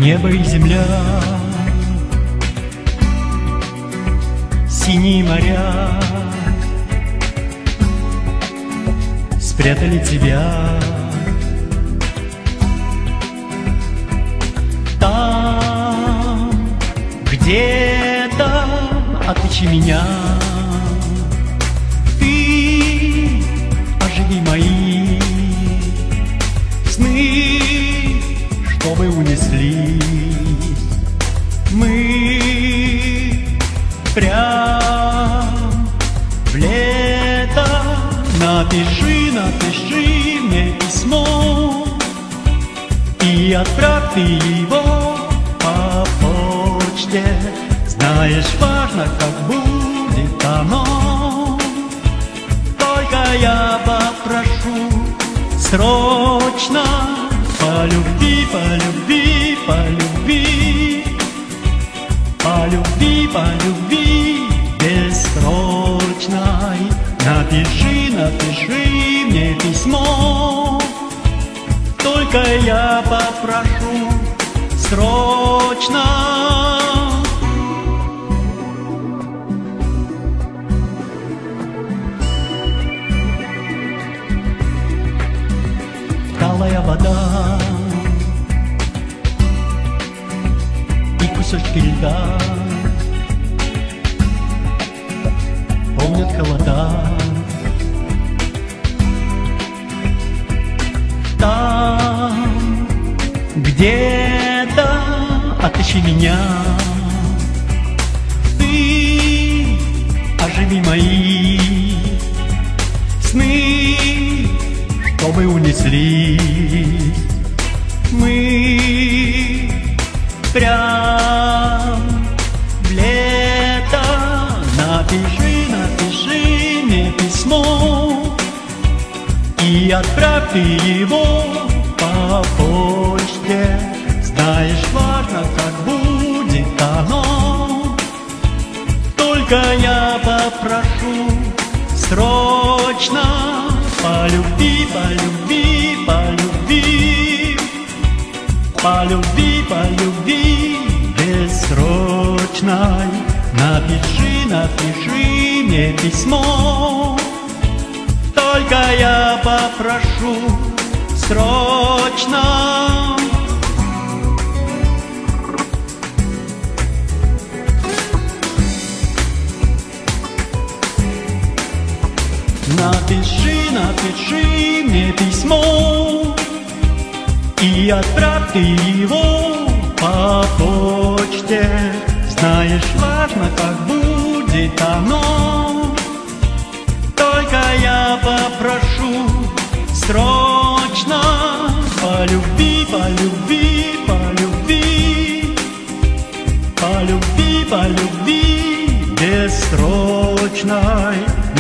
Небо и земля, синие моря спрятали тебя. Там где-то отыщи меня, ты оживи мои сны, чтобы унеслись мы прям в лето. Напиши мне письмо и отправь ты его по почте. Знаешь, важно, как будет оно. Только я попрошу срочно: полюби, полюби, полюби, полюби, полюби бессрочной. Напиши мне письмо, только я попрошу срочно. Талая вода и кусочки льда помнят холода. Там где-то отыщи меня, ты оживи мои сны, чтобы унеслись мы прям в лето. Напиши мне письмо и отправь ты его по почте. Знаешь, важно, как будет оно. Только я попрошу срочно: полюби, полюби, полюби, полюби, полюби бессрочной. Напиши мне письмо, только я попрошу срочно. Напиши мне письмо и отправь ты его по почте. Знаешь, важно, как будет оно. Только я попрошу срочно: полюби, полюби, полюби, полюби, полюби бессрочной.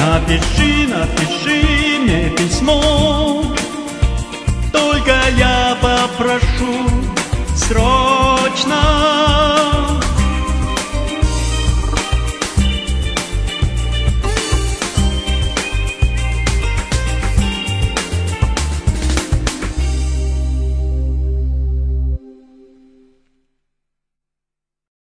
Напиши мне письмо, только я попрошу срочно.